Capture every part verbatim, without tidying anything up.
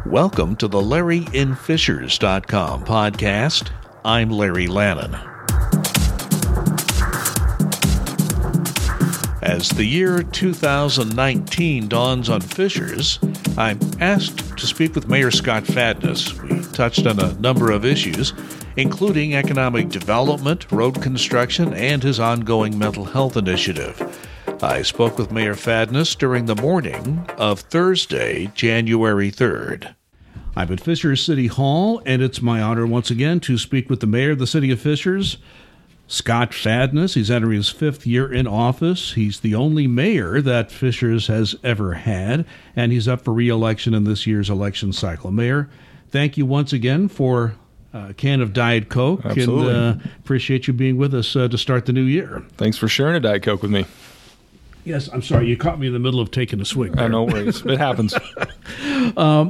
Welcome to the Larry In Fishers dot com podcast. I'm Larry Lannon. As the year two thousand nineteen dawns on Fishers, I'm asked to speak with Mayor Scott Fadness. We touched on a number of issues, including economic development, road construction, and his ongoing mental health initiative. I spoke with Mayor Fadness during the morning of Thursday, January third. I'm at Fishers City Hall, and it's my honor once again to speak with the mayor of the city of Fishers, Scott Fadness. He's entering his fifth year in office. He's the only mayor that Fishers has ever had, and he's up for re-election in this year's election cycle. Mayor, thank you once again for a can of Diet Coke. Absolutely. And uh, appreciate you being with us uh, to start the new year. Thanks for sharing a Diet Coke with me. Yes, I'm sorry. You caught me in the middle of taking a swig there. Uh, no worries. It happens. um,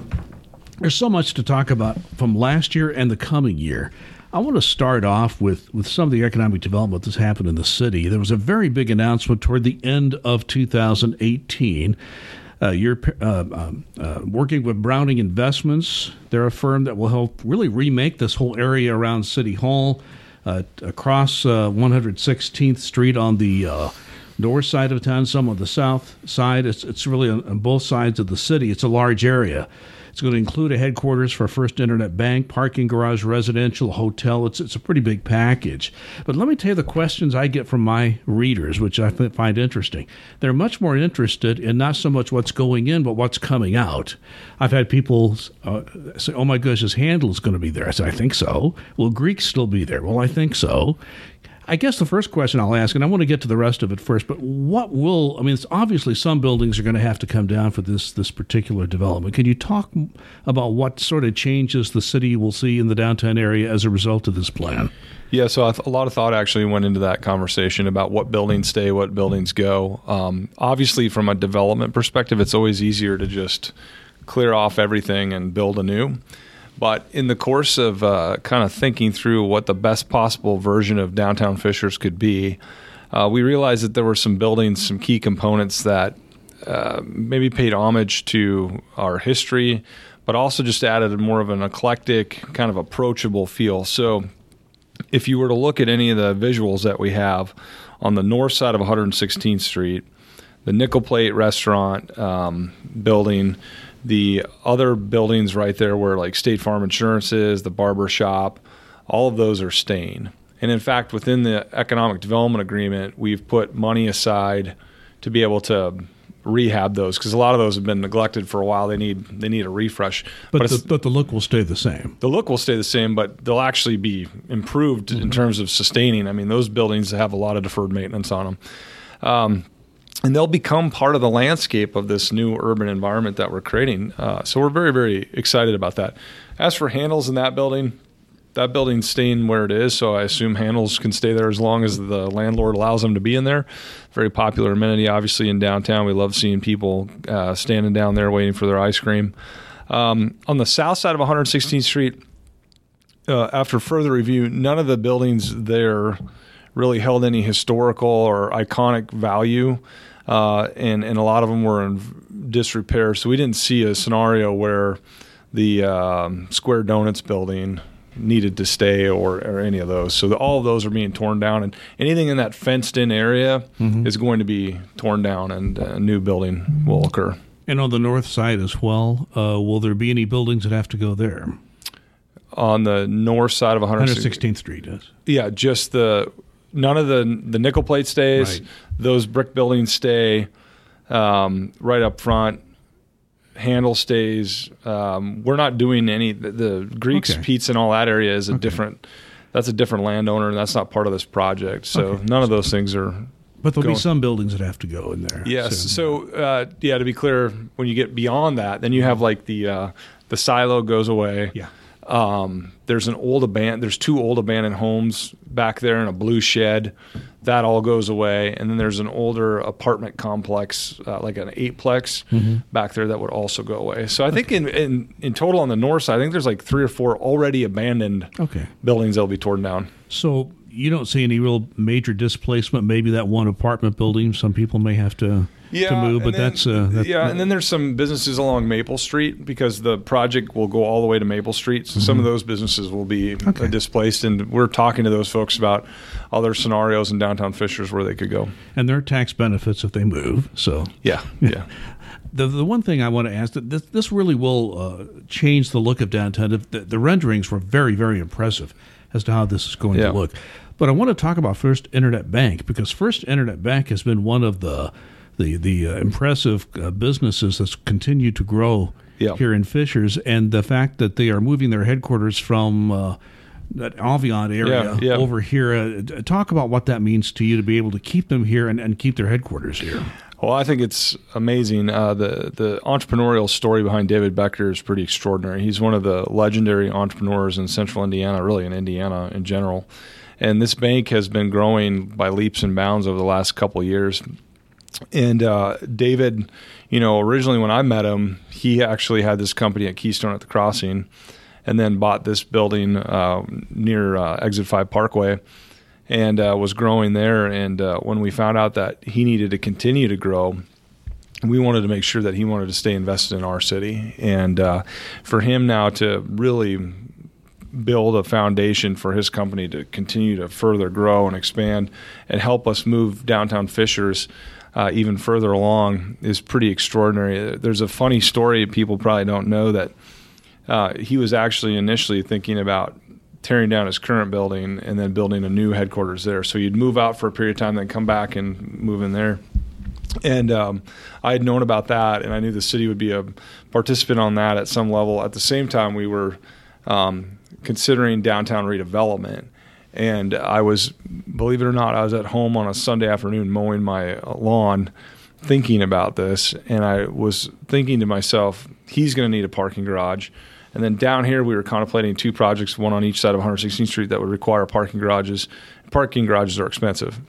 there's so much to talk about from last year and the coming year. I want to start off with, with some of the economic development that's happened in the city. There was a very big announcement toward the end of two thousand eighteen. Uh, you're uh, um, uh, working with Browning Investments. They're a firm that will help really remake this whole area around City Hall, uh, across uh, one hundred sixteenth Street on the uh, north side of town, some on the south side. It's, it's really on, on both sides of the city. It's a large area. It's going to include a headquarters for First Internet Bank, parking garage, residential, hotel. It's it's a pretty big package. But let me tell you the questions I get from my readers, which I find interesting. They're much more interested in not so much what's going in, but what's coming out. I've had people uh, say, oh my gosh, his handle is going to be there. I said, I think so. Will Greek still be there? Well, I think so. I guess the first question I'll ask, and I want to get to the rest of it first, but what will, I mean, it's obviously some buildings are going to have to come down for this this particular development. Can you talk about what sort of changes the city will see in the downtown area as a result of this plan? Yeah, so a lot of thought actually went into that conversation about what buildings stay, what buildings go. Um, obviously, from a development perspective, it's always easier to just clear off everything and build anew. But in the course of uh, kind of thinking through what the best possible version of downtown Fishers could be, uh, we realized that there were some buildings, some key components that uh, maybe paid homage to our history, but also just added more of an eclectic, kind of approachable feel. So if you were to look at any of the visuals that we have on the north side of one hundred sixteenth Street, the Nickel Plate restaurant um, building, the other buildings right there where like State Farm Insurance is, the barber shop, all of those are staying. And in fact, within the economic development agreement, we've put money aside to be able to rehab those because a lot of those have been neglected for a while. They need they need a refresh. But, but, the, but the look will stay the same. The look will stay the same, but they'll actually be improved mm-hmm. in terms of sustaining. I mean, those buildings have a lot of deferred maintenance on them. Um, And they'll become part of the landscape of this new urban environment that we're creating. Uh, so we're very, very excited about that. As for handles in that building, that building's staying where it is, so I assume handles can stay there as long as the landlord allows them to be in there. Very popular amenity, obviously, in downtown. We love seeing people uh, standing down there waiting for their ice cream. Um, on the south side of one hundred sixteenth Street, uh, after further review, none of the buildings there really held any historical or iconic value. Uh, and, and a lot of them were in disrepair. So we didn't see a scenario where the um, Square Donuts building needed to stay or, or any of those. So the, all of those are being torn down. And anything in that fenced-in area mm-hmm. is going to be torn down and a new building will occur. And on the north side as well, uh, will there be any buildings that have to go there? On the north side of one hundred sixteenth Street, yes. Yeah, just the... None of the the nickel plate stays. Right. Those brick buildings stay um, right up front. Handle stays. Um, we're not doing any. The, the Greeks, okay. Pete's, and all that area is a okay. different. That's a different landowner, and that's not part of this project. So okay. none of those things are. But there'll going. be some buildings that have to go in there. Yes. soon. So uh, yeah, to be clear, when you get beyond that, then you have like the uh, the silo goes away. Yeah. Um, there's an old abandoned, there's two old abandoned homes back there in a blue shed. That all goes away. And then there's an older apartment complex, uh, like an eightplex mm-hmm. back there that would also go away. So I okay. think in, in, in total on the north side, I think there's like three or four already abandoned okay. buildings that'll be torn down. So you don't see any real major displacement. Maybe that one apartment building, some people may have to, yeah, to move, but then, that's... Uh, that's yeah, and then there's some businesses along Maple Street because the project will go all the way to Maple Street. So mm-hmm. some of those businesses will be okay. displaced, and we're talking to those folks about other scenarios in downtown Fishers where they could go. And there are tax benefits if they move. So Yeah, yeah. The the one thing I want to ask, that this, this really will uh, change the look of downtown. The, the renderings were very, very impressive as to how this is going yeah. to look. But I want to talk about First Internet Bank, because First Internet Bank has been one of the the, the uh, impressive uh, businesses that's continued to grow yeah. here in Fishers, and the fact that they are moving their headquarters from uh, that Avion area yeah, yeah. over here. Uh, talk about what that means to you to be able to keep them here and, and keep their headquarters here. Well, I think it's amazing. Uh, the the entrepreneurial story behind David Becker is pretty extraordinary. He's one of the legendary entrepreneurs in Central Indiana, really in Indiana in general. And this bank has been growing by leaps and bounds over the last couple of years. And uh, David, you know, originally when I met him, he actually had this company at Keystone at the Crossing, and then bought this building uh, near uh, Exit five Parkway. And uh, was growing there. And uh, when we found out that he needed to continue to grow, we wanted to make sure that he wanted to stay invested in our city. And uh, for him now to really build a foundation for his company to continue to further grow and expand and help us move downtown Fishers uh, even further along is pretty extraordinary. There's a funny story people probably don't know that uh, he was actually initially thinking about tearing down his current building and then building a new headquarters there. So you'd move out for a period of time, then come back and move in there. And um, I had known about that, and I knew the city would be a participant on that at some level. At the same time, we were um, considering downtown redevelopment. And I was, believe it or not, I was at home on a Sunday afternoon mowing my lawn thinking about this. And I was thinking to myself, he's going to need a parking garage. And then down here, we were contemplating two projects, one on each side of one sixteenth Street, that would require parking garages. Parking garages are expensive.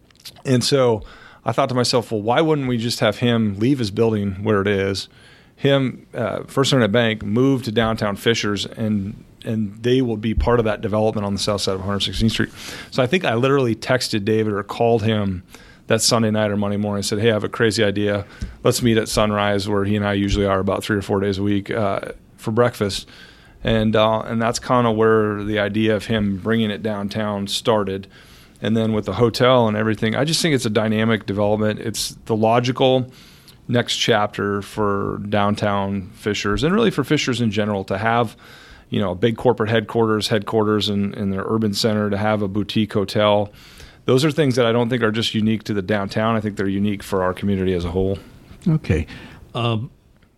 And so I thought to myself, well, why wouldn't we just have him leave his building where it is, him, uh, First Internet Bank, move to downtown Fishers, and and they will be part of that development on the south side of one sixteenth Street. So I think I literally texted David or called him that Sunday night or Monday morning and said, hey, I have a crazy idea. Let's meet at Sunrise, where he and I usually are about three or four days a week, uh, for breakfast. And uh, and that's kind of where the idea of him bringing it downtown started. And then with the hotel and everything, I just think it's a dynamic development. It's the logical next chapter for downtown Fishers, and really for Fishers in general, to have, you know, a big corporate headquarters, headquarters in, in their urban center, to have a boutique hotel. Those are things that I don't think are just unique to the downtown. I think they're unique for our community as a whole. Okay. Um,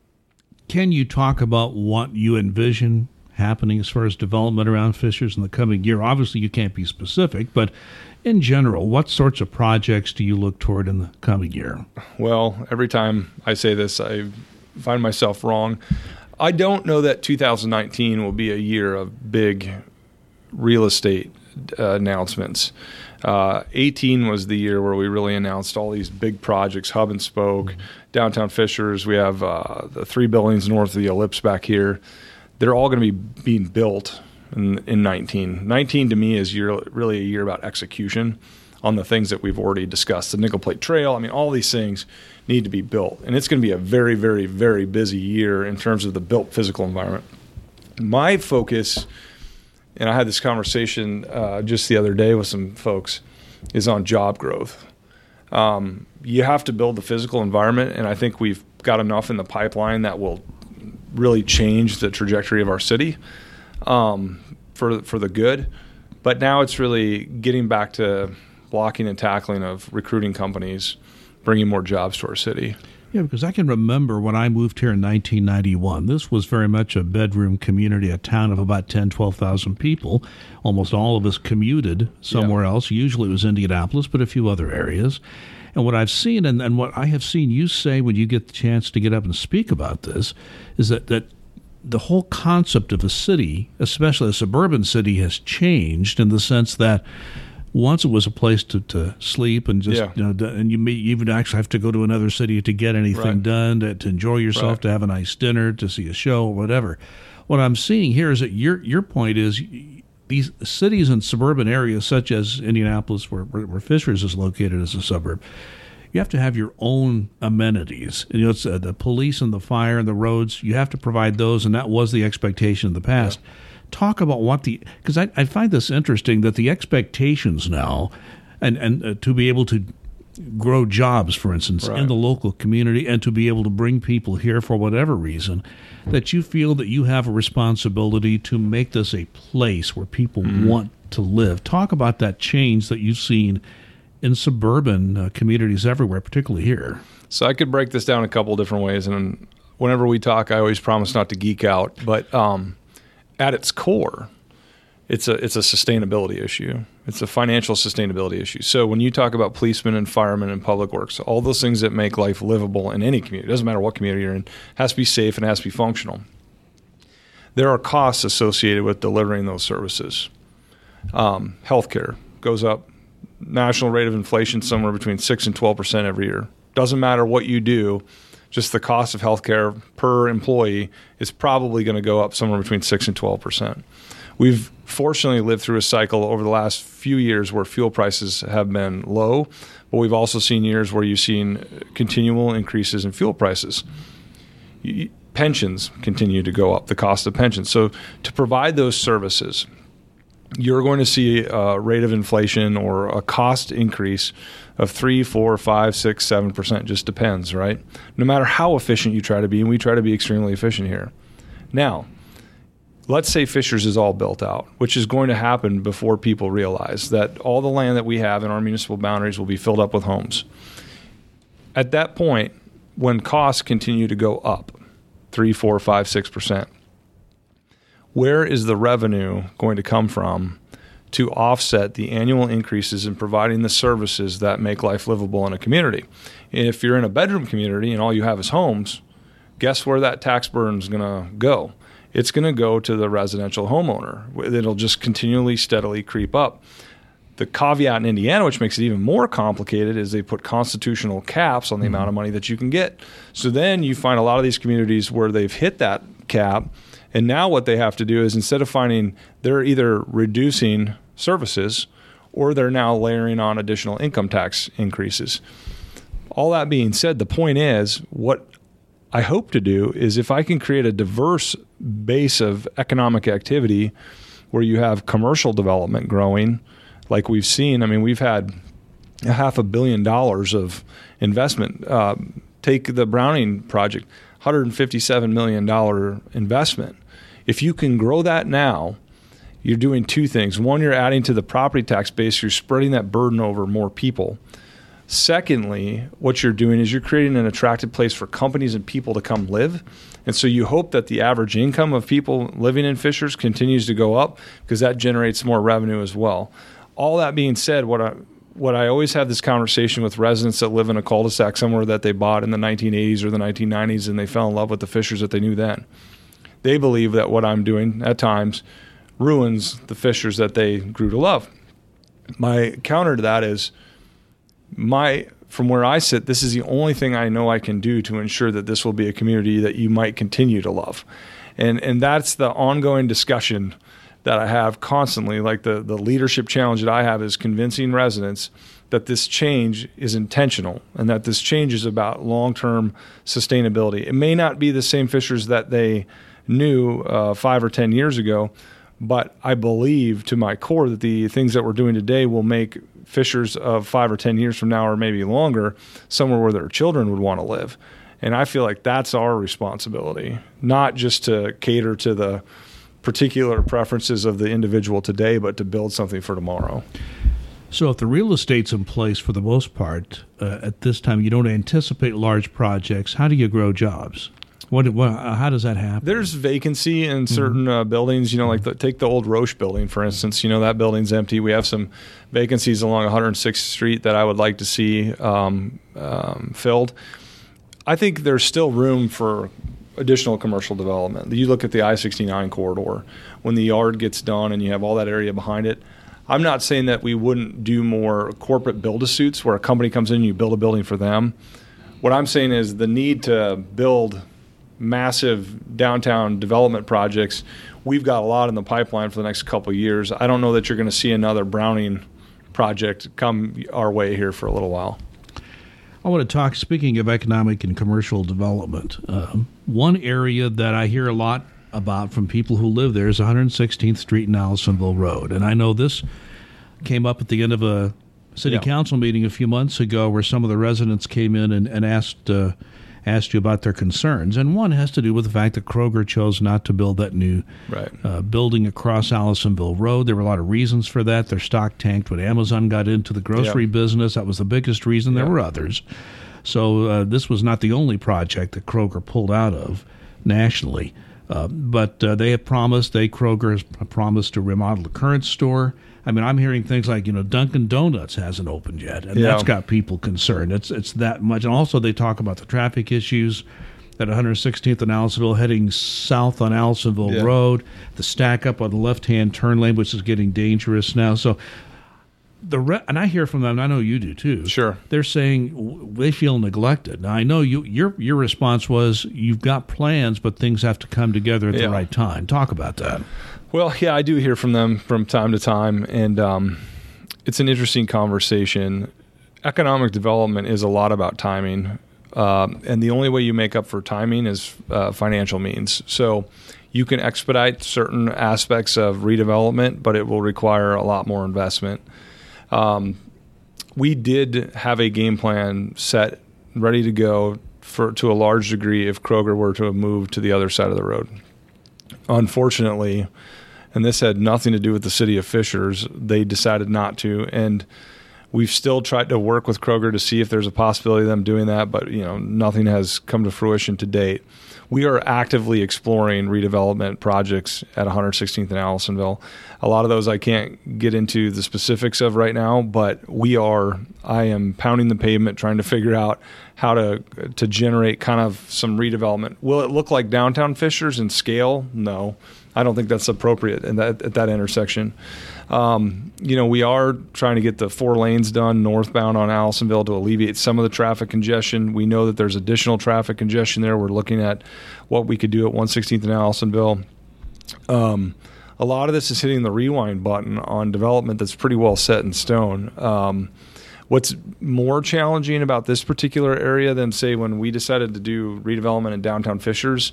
can you talk about what you envision happening as far as development around Fishers in the coming year? Obviously, you can't be specific, but in general, what sorts of projects do you look toward in the coming year? Well, every time I say this, I find myself wrong. I don't know that two thousand nineteen will be a year of big real estate uh, announcements. Uh, eighteen was the year where we really announced all these big projects, hub and spoke, mm-hmm. downtown Fishers. We have uh, the three buildings north of the Ellipse back here. They're all going to be being built in, in nineteen. nineteen to me is year, really a year about execution on the things that we've already discussed. The Nickel Plate Trail, I mean, all these things need to be built. And it's going to be a very, very, very busy year in terms of the built physical environment. My focus, and I had this conversation uh, just the other day with some folks, is on job growth. Um, you have to build the physical environment, and I think we've got enough in the pipeline that will really change the trajectory of our city um, for for the good. But now it's really getting back to blocking and tackling of recruiting companies, bringing more jobs to our city. Yeah, because I can remember when I moved here in nineteen ninety-one, this was very much a bedroom community, a town of about ten, twelve thousand people. Almost all of us commuted somewhere yeah. else. Usually it was Indianapolis, but a few other areas. And what I've seen, and, and what I have seen you say when you get the chance to get up and speak about this, is that, that the whole concept of a city, especially a suburban city, has changed in the sense that once it was a place to, to sleep and just, yeah. you know, and you may even actually have to go to another city to get anything right. done, to, to enjoy yourself, right. to have a nice dinner, to see a show, or whatever. What I'm seeing here is that your your point is these cities and suburban areas such as Indianapolis, where, where, where Fishers is located as a suburb, you have to have your own amenities. You know, it's uh, the police and the fire and the roads. You have to provide those, and that was the expectation in the past. Yeah. Talk about what the – because I, I find this interesting that the expectations now and, and uh, to be able to grow jobs, for instance, right. in the local community and to be able to bring people here for whatever reason, that you feel that you have a responsibility to make this a place where people mm-hmm. want to live. Talk about that change that you've seen in suburban uh, communities everywhere, particularly here. So I could break this down a couple different ways, and whenever we talk, I always promise not to geek out. But um, at its core, it's a it's a sustainability issue. It's a financial sustainability issue. So when you talk about policemen and firemen and public works, all those things that make life livable in any community, it doesn't matter what community you're in, has to be safe and has to be functional. There are costs associated with delivering those services. Um, healthcare goes up. National rate of inflation somewhere between six and twelve percent every year. Doesn't matter what you do, just the cost of healthcare per employee is probably going to go up somewhere between six and twelve percent. We've fortunately lived through a cycle over the last few years where fuel prices have been low, but we've also seen years where you've seen continual increases in fuel prices. Pensions continue to go up, the cost of pensions. So to provide those services, you're going to see a rate of inflation or a cost increase of three, four, five, six, seven percent. Just depends, right? No matter how efficient you try to be, and we try to be extremely efficient here. Now, let's say Fishers is all built out, which is going to happen before people realize that all the land that we have in our municipal boundaries will be filled up with homes. At that point, when costs continue to go up, three, four, five, six percent, where is the revenue going to come from to offset the annual increases in providing the services that make life livable in a community? If you're in a bedroom community and all you have is homes, guess where that tax burden is going to go? It's going to go to the residential homeowner. It'll just continually, steadily creep up. The caveat in Indiana, which makes it even more complicated, is they put constitutional caps on the mm-hmm. amount of money that you can get. So then you find a lot of these communities where they've hit that cap. And now what they have to do is, instead of finding, they're either reducing services or they're now layering on additional income tax increases. All that being said, the point is, what I hope to do is, if I can create a diverse base of economic activity where you have commercial development growing, like we've seen. I mean, we've had a half a billion dollars of investment. Uh, take the Browning project, one hundred fifty-seven million dollars investment. If you can grow that now, you're doing two things. One, you're adding to the property tax base. You're spreading that burden over more people. Secondly, what you're doing is you're creating an attractive place for companies and people to come live. And so you hope that the average income of people living in Fishers continues to go up, because that generates more revenue as well. All that being said, what I what I always have this conversation with residents that live in a cul-de-sac somewhere that they bought in the nineteen eighties or the nineteen nineties, and they fell in love with the Fishers that they knew then. They believe that what I'm doing at times ruins the Fishers that they grew to love. My counter to that is, my from where I sit, this is the only thing I know I can do to ensure that this will be a community that you might continue to love. And and that's the ongoing discussion that I have constantly. Like the, the leadership challenge that I have is convincing residents that this change is intentional and that this change is about long-term sustainability. It may not be the same Fishers that they knew uh, five or ten years ago, but I believe to my core that the things that we're doing today will make Fishers of five or ten years from now, or maybe longer, somewhere where their children would want to live. And I feel like that's our responsibility, not just to cater to the particular preferences of the individual today, but to build something for tomorrow. So if the real estate's in place for the most part, uh, at this time, you don't anticipate large projects, how do you grow jobs? What, what, how does that happen? There's vacancy in certain mm-hmm. uh, buildings. You know, like the, take the old Roche building, for instance. You know, that building's empty. We have some vacancies along one hundred sixth Street that I would like to see um, um, filled. I think there's still room for additional commercial development. You look at the I sixty-nine corridor. When the yard gets done and you have all that area behind it, I'm not saying that we wouldn't do more corporate build-to-suits where a company comes in and you build a building for them. What I'm saying is the need to build massive downtown development projects. We've got a lot in the pipeline for the next couple of years. I don't know that you're going to see another Browning project come our way here for a little while. I want to talk, speaking of economic and commercial development, uh, one area that I hear a lot about from people who live there is one hundred sixteenth Street and Allisonville Road. And I know this came up at the end of a city Yeah. council meeting a few months ago where some of the residents came in and, and asked uh, asked you about their concerns. And one has to do with the fact that Kroger chose not to build that new Right. uh, building across Allisonville Road. There were a lot of reasons for that. Their stock tanked when Amazon got into the grocery Yeah. business. That was the biggest reason. There Yeah. were others. So uh, this was not the only project that Kroger pulled out of nationally. Uh, but uh, they have promised, they, Kroger, has promised to remodel the current store. I mean, I'm hearing things like, you know, Dunkin' Donuts hasn't opened yet, and Yeah. that's got people concerned. It's it's that much. And also they talk about the traffic issues at one hundred sixteenth and Allisonville heading south on Allisonville Yeah. Road, the stack up on the left-hand turn lane, which is getting dangerous now. So the re- and I hear from them, and I know you do too. Sure. They're saying w- they feel neglected. Now, I know you your your response was you've got plans, but things have to come together at Yeah. the right time. Talk about that. Well, yeah, I do hear from them from time to time, and um, it's an interesting conversation. Economic development is a lot about timing, um, and the only way you make up for timing is uh, financial means. So you can expedite certain aspects of redevelopment, but it will require a lot more investment. Um, we did have a game plan set, ready to go for to a large degree if Kroger were to have moved to the other side of the road. Unfortunately, and this had nothing to do with the city of Fishers, they decided not to. And we've still tried to work with Kroger to see if there's a possibility of them doing that, but you know, nothing has come to fruition to date. We are actively exploring redevelopment projects at one hundred sixteenth and Allisonville. A lot of those I can't get into the specifics of right now, but we are, I am pounding the pavement trying to figure out how to to generate kind of some redevelopment. Will it look like downtown Fishers in scale? No. I don't think that's appropriate in that, at that intersection. Um, you know, we are trying to get the four lanes done northbound on Allisonville to alleviate some of the traffic congestion. We know that there's additional traffic congestion there. We're looking at what we could do at one sixteenth and Allisonville. Um, a lot of this is hitting the rewind button on development that's pretty well set in stone. Um, what's more challenging about this particular area than, say, when we decided to do redevelopment in downtown Fishers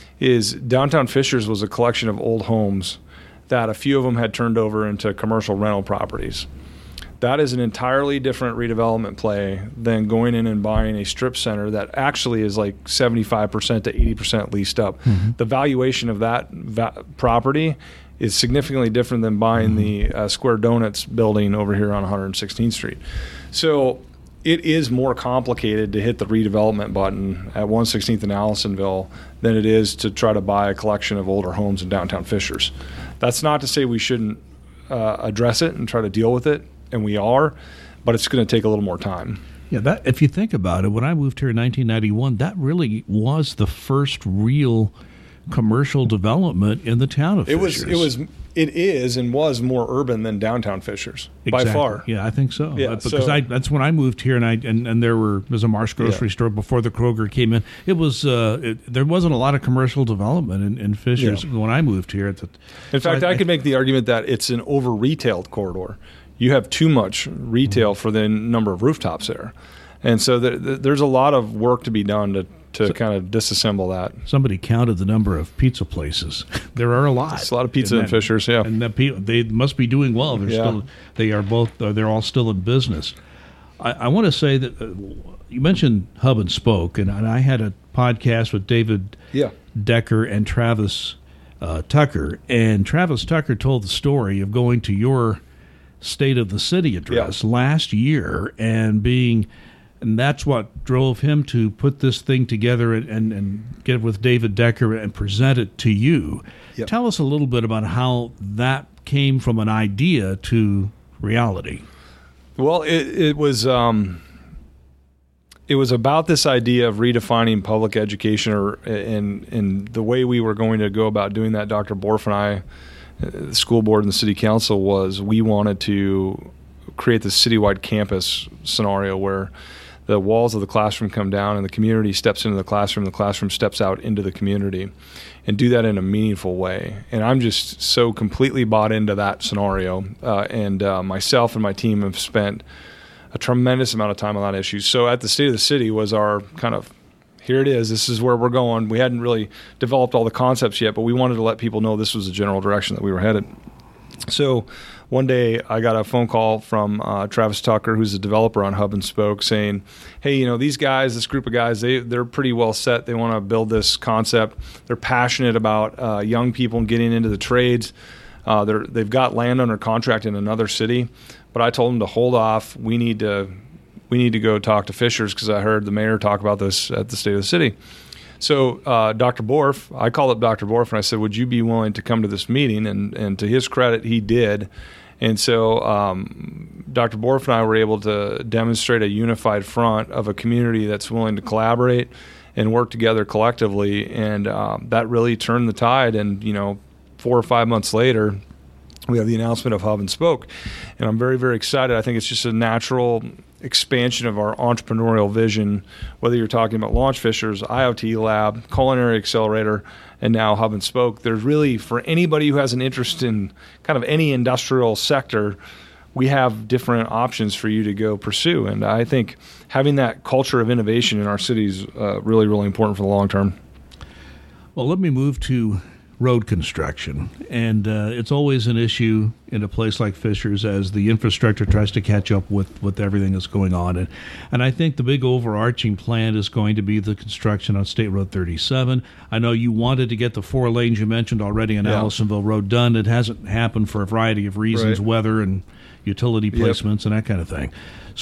is downtown Fishers was a collection of old homes that a few of them had turned over into commercial rental properties. That is an entirely different redevelopment play than going in and buying a strip center that actually is like seventy-five percent to eighty percent leased up. Mm-hmm. The valuation of that va- property is significantly different than buying mm-hmm. the uh, Square Donuts building over here on one hundred sixteenth Street. So it is more complicated to hit the redevelopment button at one sixteenth and Allisonville than it is to try to buy a collection of older homes in downtown Fishers. That's not to say we shouldn't uh, address it and try to deal with it, and we are, but it's going to take a little more time. Yeah, that if you think about it, when I moved here in nineteen ninety-one, that really was the first real commercial development in the town of Fishers. It was, it was, it is, and was more urban than downtown Fishers exactly. by far. Yeah, I think so. Yeah, uh, because so, I, that's when I moved here, and I and, and there were there was a Marsh grocery yeah. store before the Kroger came in. It was uh, it, there wasn't a lot of commercial development in, in Fishers yeah. when I moved here. At the, in so fact, I, I could make the argument that it's an over retailed corridor. You have too much retail mm-hmm. for the number of rooftops there, and so the, the, there's a lot of work to be done to. to so, kind of disassemble that. Somebody counted the number of pizza places. There are a lot. It's a lot of pizza in that, Fishers, yeah. And that pe- they must be doing well. They're yeah. still, they are both. Uh, they're all still in business. I, I want to say that uh, you mentioned Hub and Spoke, and, and I had a podcast with David yeah. Decker and Travis uh, Tucker, and Travis Tucker told the story of going to your State of the City address yeah. last year and being. And that's what drove him to put this thing together and, and, and get with David Decker and present it to you. Yep. Tell us a little bit about how that came from an idea to reality. Well, it, it was um, it was about this idea of redefining public education, or in in the way we were going to go about doing that. Doctor Borf and I, the school board and the city council, was we wanted to create this citywide campus scenario where the walls of the classroom come down and the community steps into the classroom, the classroom steps out into the community, and do that in a meaningful way. And I'm just so completely bought into that scenario. Uh, and uh, myself and my team have spent a tremendous amount of time on that issue. So at the State of the City was our kind of, here it is, this is where we're going. We hadn't really developed all the concepts yet, but we wanted to let people know this was the general direction that we were headed. So one day I got a phone call from uh, Travis Tucker, who's a developer on Hub and Spoke, saying, hey, you know, these guys, this group of guys, they, they're pretty well set. They want to build this concept. They're passionate about uh, young people and getting into the trades. Uh, they're, they've got land under contract in another city. But I told them to hold off. We need to we need to go talk to Fishers because I heard the mayor talk about this at the State of the City. So uh, Doctor Borf, I called up Doctor Borf and I said, would you be willing to come to this meeting? And, and to his credit, he did. And so um, Doctor Borf and I were able to demonstrate a unified front of a community that's willing to collaborate and work together collectively. And um, that really turned the tide. And, you know, four or five months later, we have the announcement of Hub and Spoke. And I'm very, very excited. I think it's just a natural expansion of our entrepreneurial vision, whether you're talking about Launch Fishers, I O T Lab, Culinary Accelerator, and now Hub and Spoke. There's really, for anybody who has an interest in kind of any industrial sector, we have different options for you to go pursue. And I think having that culture of innovation in our city is uh, really, really important for the long term. Well, let me move to road construction. And uh, it's always an issue in a place like Fishers as the infrastructure tries to catch up with, with everything that's going on. And, and I think the big overarching plan is going to be the construction on State Road thirty-seven. I know you wanted to get the four lanes you mentioned already on yeah. Allisonville Road done. It hasn't happened for a variety of reasons, right. weather and utility placements yep. and that kind of thing.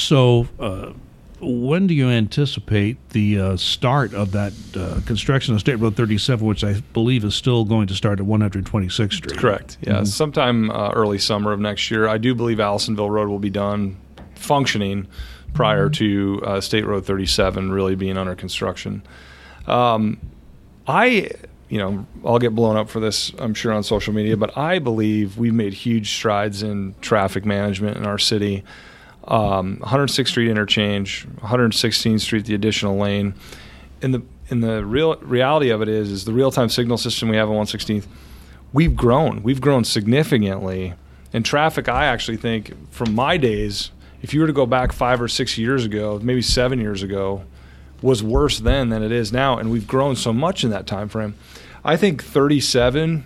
So uh, when do you anticipate the uh, start of that uh, construction on State Road thirty-seven, which I believe is still going to start at one hundred twenty-sixth Street? Correct. Yeah, mm-hmm. sometime uh, early summer of next year. I do believe Allisonville Road will be done functioning prior to uh, State Road thirty-seven really being under construction. Um, I, you know, I'll get blown up for this, I'm sure, on social media, but I believe we've made huge strides in traffic management in our city. Um, one hundred sixth Street interchange, one hundred sixteenth Street, the additional lane. And the in the real reality of it is, is the real-time signal system we have on one sixteenth, we've grown. We've grown significantly. And traffic, I actually think, from my days, if you were to go back five or six years ago, maybe seven years ago, was worse then than it is now. And we've grown so much in that time frame. I think thirty-seven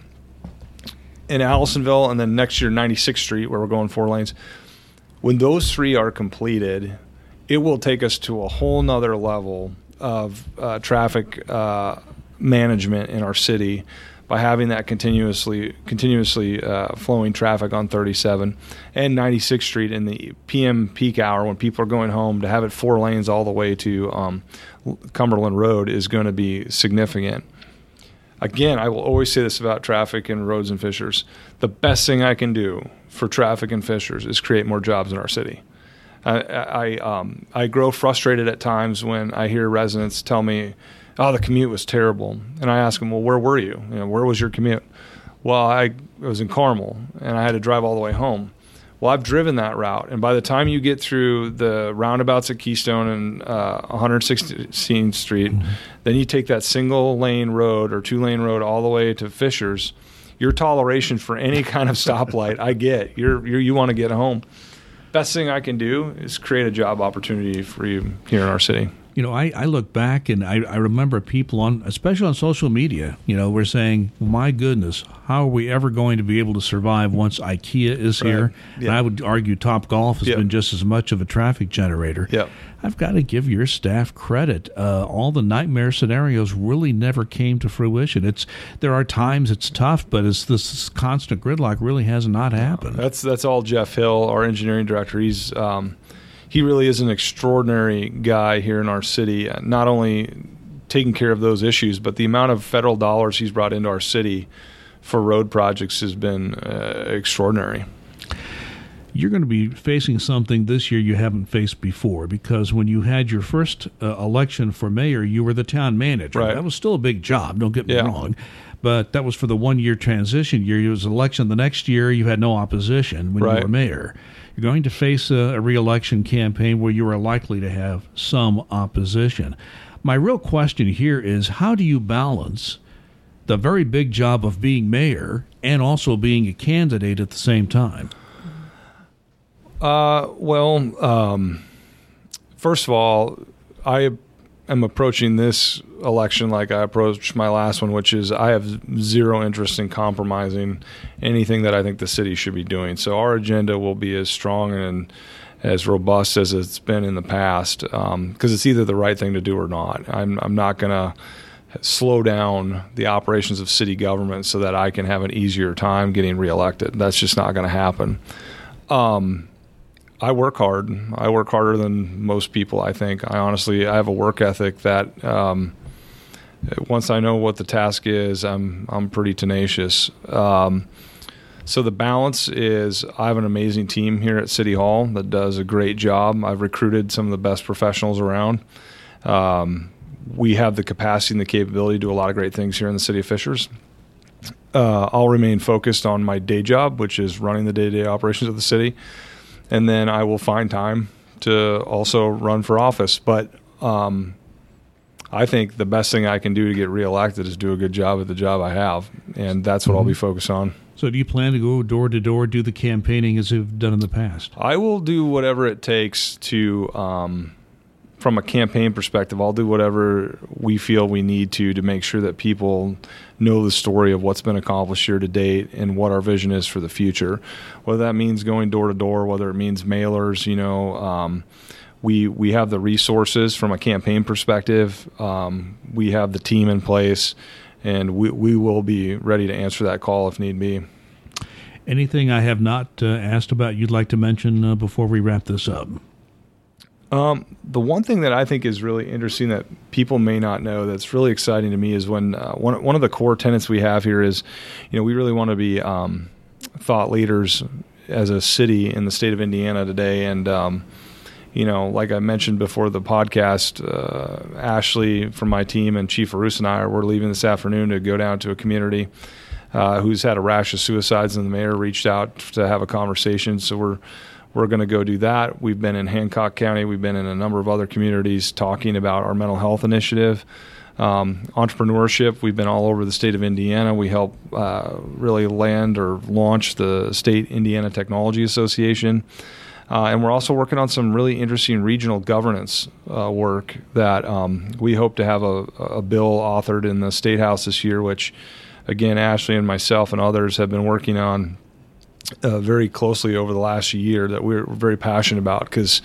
in Allisonville and then next year ninety-sixth Street, where we're going four lanes, when those three are completed, it will take us to a whole nother level of uh, traffic uh, management in our city by having that continuously continuously uh, flowing traffic on thirty-seven and ninety-sixth Street in the P M peak hour when people are going home. To have it four lanes all the way to um, Cumberland Road is going to be significant. Again, I will always say this about traffic and roads and Fishers. The best thing I can do for traffic and Fishers is create more jobs in our city. I I, um, I grow frustrated at times when I hear residents tell me, "Oh, the commute was terrible," and I ask them, "Well, where were you? You know, where was your commute?" Well, I was in Carmel, and I had to drive all the way home. Well, I've driven that route, and by the time you get through the roundabouts at Keystone and uh, one hundred sixteenth Street, mm-hmm. then you take that single lane road or two lane road all the way to Fishers. Your toleration for any kind of stoplight, I get. You're, you're you want to get home. Best thing I can do is create a job opportunity for you here in our city. You know, I, I look back and I, I remember people on, especially on social media, you know, we're saying, my goodness, how are we ever going to be able to survive once IKEA is right. here? Yeah. And I would argue Topgolf has yep. been just as much of a traffic generator. Yep. I've got to give your staff credit. Uh, all the nightmare scenarios really never came to fruition. It's there are times it's tough, but it's this constant gridlock really has not happened. That's that's all Jeff Hill, our engineering director. He's um, he really is an extraordinary guy here in our city. Not only taking care of those issues, but the amount of federal dollars he's brought into our city for road projects has been uh, extraordinary. You're going to be facing something this year you haven't faced before, because when you had your first uh, election for mayor, you were the town manager. Right. That was still a big job, don't get me yeah. wrong. but that was for the one-year transition year. It was election the next year. You had no opposition when right. you were mayor. You're going to face a, a re-election campaign where you are likely to have some opposition. My real question here is, how do you balance the very big job of being mayor and also being a candidate at the same time? Uh, well, um, first of all, I am approaching this election like I approached my last one, which is I have zero interest in compromising anything that I think the city should be doing. So our agenda will be as strong and as robust as it's been in the past, because um, it's either the right thing to do or not. I'm, I'm not going to slow down the operations of city government so that I can have an easier time getting reelected. That's just not going to happen. Um, I work hard. I work harder than most people, I think. I honestly, I have a work ethic that um, once I know what the task is, I'm I'm pretty tenacious. Um, so the balance is I have an amazing team here at City Hall that does a great job. I've recruited some of the best professionals around. Um, we have the capacity and the capability to do a lot of great things here in the city of Fishers. Uh, I'll remain focused on my day job, which is running the day-to-day operations of the city. And then I will find time to also run for office. But um, I think the best thing I can do to get reelected is do a good job at the job I have. And that's what mm-hmm. I'll be focused on. So do you plan to go door to door, do the campaigning as you've done in the past? I will do whatever it takes to, um, from a campaign perspective, I'll do whatever we feel we need to to make sure that people know the story of what's been accomplished here to date and what our vision is for the future. Whether that means going door to door, whether it means mailers, you know, um, we we have the resources from a campaign perspective. Um, we have the team in place, and we we will be ready to answer that call if need be. Anything I have not uh, asked about you'd like to mention uh, before we wrap this up? Um, the one thing that I think is really interesting that people may not know that's really exciting to me is when uh, one one of the core tenets we have here is, you know, we really want to be um, thought leaders as a city in the state of Indiana today. And, um, you know, like I mentioned before the podcast, uh, Ashley from my team and Chief Arus and I are we're leaving this afternoon to go down to a community uh, who's had a rash of suicides, and the mayor reached out to have a conversation. So we're We're going to go do that. We've been in Hancock County. We've been in a number of other communities talking about our mental health initiative. Um, entrepreneurship, we've been all over the state of Indiana. We help uh, really land or launch the State Indiana Technology Association. Uh, and we're also working on some really interesting regional governance uh, work that um, we hope to have a, a bill authored in the State House this year, which, again, Ashley and myself and others have been working on Uh, very closely over the last year that we're, we're very passionate about, because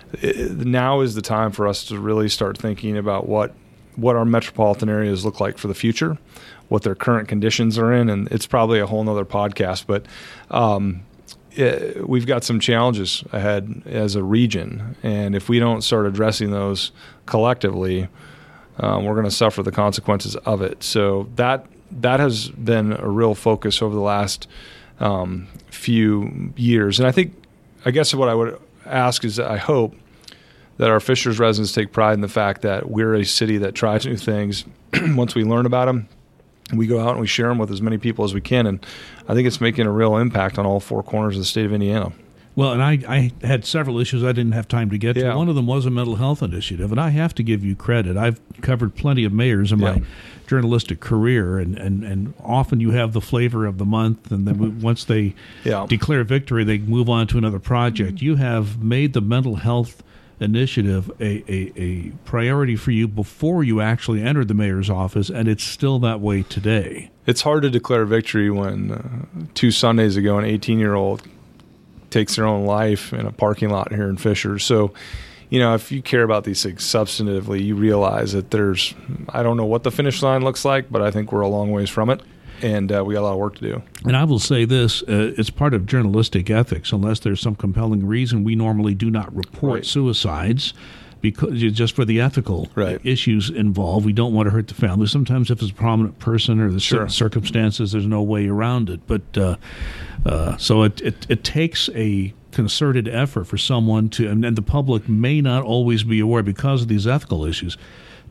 now is the time for us to really start thinking about what what our metropolitan areas look like for the future, what their current conditions are in, and it's probably a whole nother podcast, but um, it, we've got some challenges ahead as a region, and if we don't start addressing those collectively, um, we're going to suffer the consequences of it. So that that has been a real focus over the last Um, few years. And I think, I guess what I would ask is that I hope that our Fishers residents take pride in the fact that we're a city that tries new things. Once we learn about them, we go out and we share them with as many people as we can. And I think it's making a real impact on all four corners of the state of Indiana. Well, and I, I had several issues I didn't have time to get yeah. to. One of them was a mental health initiative, and I have to give you credit. I've covered plenty of mayors in yeah. my journalistic career, and, and, and often you have the flavor of the month, and then once they yeah. declare victory, they move on to another project. Mm-hmm. You have made the mental health initiative a, a, a priority for you before you actually entered the mayor's office, and it's still that way today. It's hard to declare victory when uh, two Sundays ago an eighteen-year-old takes their own life in a parking lot here in Fishers. So, you know, if you care about these things substantively, you realize that there's, I don't know what the finish line looks like, but I think we're a long ways from it, and uh, we got a lot of work to do. And I will say this, uh, it's part of journalistic ethics. Unless there's some compelling reason, we normally do not report right. suicides, because just for the ethical right. issues involved. We don't want to hurt the family. Sometimes if it's a prominent person or the sure. circumstances, there's no way around it. But uh, uh, so it, it, it takes a concerted effort for someone to, and, and the public may not always be aware because of these ethical issues,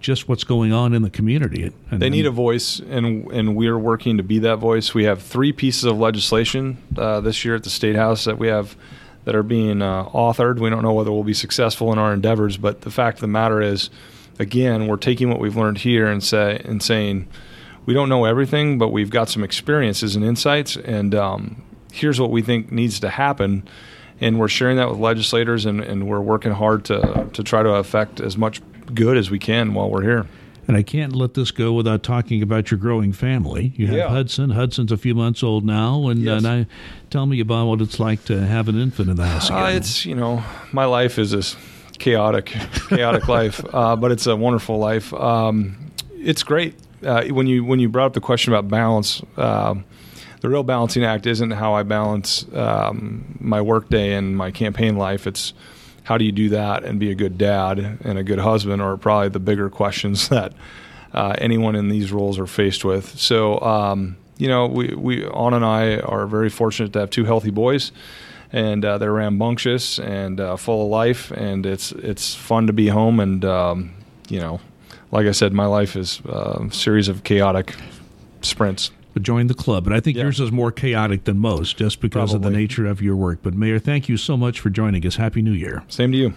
just what's going on in the community. And, they need a voice, and and we're working to be that voice. We have three pieces of legislation uh, this year at the State House that we have that are being uh, authored. We don't know whether we'll be successful in our endeavors, but the fact of the matter is, again, we're taking what we've learned here and say and saying, we don't know everything, but we've got some experiences and insights, and um, here's what we think needs to happen. And we're sharing that with legislators, and, and we're working hard to to try to affect as much good as we can while we're here. And I can't let this go without talking about your growing family. You have yeah. Hudson. Hudson's a few months old now, and, yes. and I tell me about what it's like to have an infant in the house again. Uh, it's you know, my life is this chaotic, chaotic life, uh, but it's a wonderful life. Um, it's great. Uh, when you when you brought up the question about balance, uh, the real balancing act isn't how I balance um, my workday and my campaign life. It's how do you do that and be a good dad and a good husband, are probably the bigger questions that uh, anyone in these roles are faced with. So, um, you know, we, we, Anna and I are very fortunate to have two healthy boys, and uh, they're rambunctious and uh, full of life, and it's it's fun to be home. And, um, you know, like I said, my life is a series of chaotic sprints. But join the club. But I think yeah. yours is more chaotic than most just because Probably. of the nature of your work. But Mayor, thank you so much for joining us. Happy New Year. Same to you.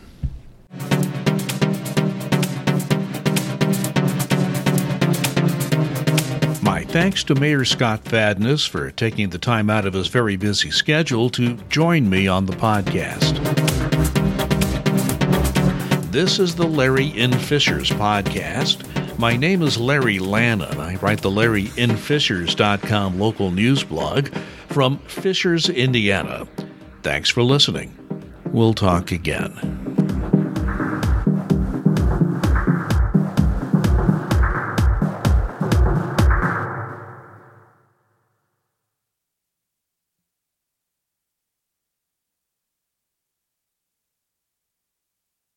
My thanks to Mayor Scott Fadness for taking the time out of his very busy schedule to join me on the podcast. This is the Larry N. Fishers podcast. My name is Larry Lannon. I write the Larry N Fishers dot com local news blog from Fishers, Indiana. Thanks for listening. We'll talk again.